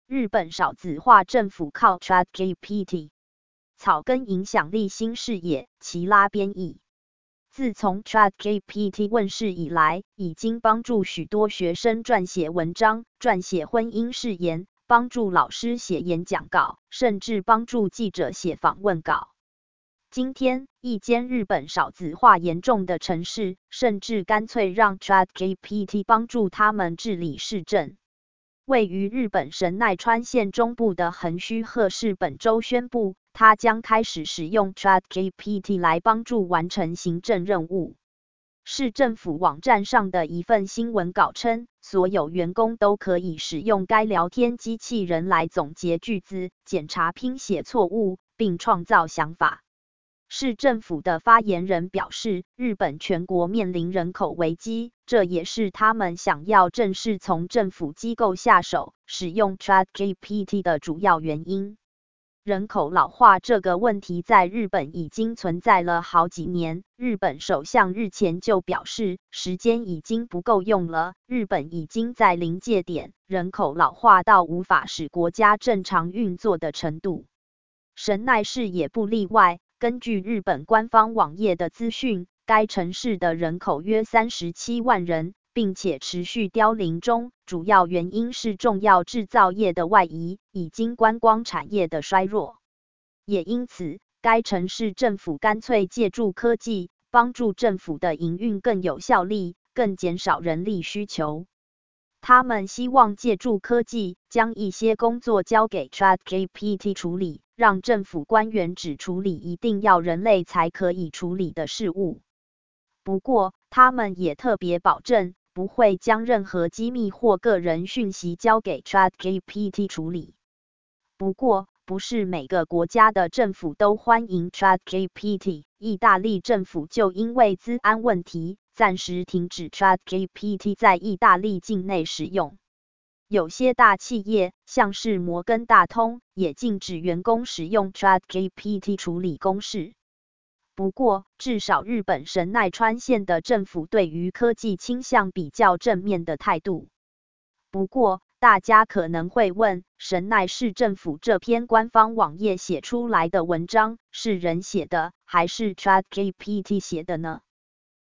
日本少子化政府靠 ChatGPT 草根影响力新视野，齐拉编译。自从 ChatGPT 问世以来，已经帮助许多学生撰写文章、撰写婚姻誓言，帮助老师写演讲稿，甚至帮助记者写访问稿。今天，一间日本少子化严重的城市，甚至干脆让 ChatGPT 帮助他们治理市政。位于日本神奈川县中部的横须贺市本周宣布，它将开始使用 ChatGPT 来帮助完成行政任务。市政府网站上的一份新闻稿称，所有员工都可以使用该聊天机器人来总结句子、检查拼写错误，并创造想法。市政府的发言人表示，日本全国面临人口危机，这也是他们想要正式从政府机构下手，使用 ChatGPT 的主要原因。人口老化这个问题在日本已经存在了好几年，日本首相日前就表示，时间已经不够用了，日本已经在临界点，人口老化到无法使国家正常运作的程度。神奈市也不例外。根据日本官方网页的资讯，该城市的人口约37万人，并且持续凋零中，主要原因是重要制造业的外移，以及观光产业的衰弱。也因此，该城市政府干脆借助科技，帮助政府的营运更有效率，更减少人力需求。他们希望借助科技，将一些工作交给 ChatGPT 处理，让政府官员只处理一定要人类才可以处理的事务。不过，他们也特别保证，不会将任何机密或个人讯息交给 ChatGPT 处理。不过，不是每个国家的政府都欢迎 ChatGPT， 意大利政府就因为资安问题，暂时停止 ChatGPT 在意大利境内使用。有些大企业，像是摩根大通，也禁止员工使用 ChatGPT 处理公事。不过，至少日本神奈川县的政府对于科技倾向比较正面的态度。不过，大家可能会问，神奈市政府这篇官方网页写出来的文章，是人写的，还是 ChatGPT 写的呢？